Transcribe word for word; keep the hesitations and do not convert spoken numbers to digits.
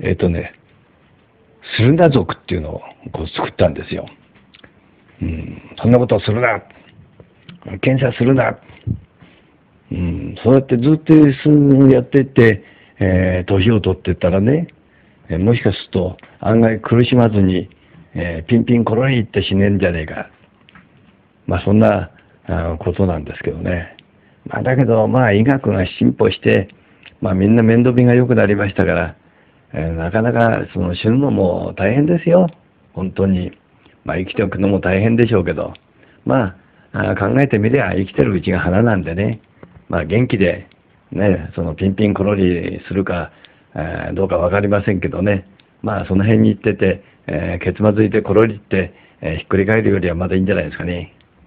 えっとね、スルナ族っていうのをこう作ったんですよ。うん、そんなことをするな、検査するな、うん、そうやってずっとやっていって、えー、年を取っていったらね、えー、もしかすると案外苦しまずに、えー、ピンピンコロリって死ねんじゃねえか。まあそんなあことなんですけどね。まあだけど、まあ医学が進歩して、まあみんな面倒見が良くなりましたから、えー、なかなかその死ぬのも大変ですよ。本当に。まあ生きておくのも大変でしょうけど、まあ、あ考えてみりゃ生きてるうちが花なんでね、まあ元気で、ね、そのピンピンコロリするか、えーどうかわかりませんけどね、まあその辺に行ってて、えー、ケツまずいてコロリって、えーひっくり返るよりはまだいいんじゃないですかね。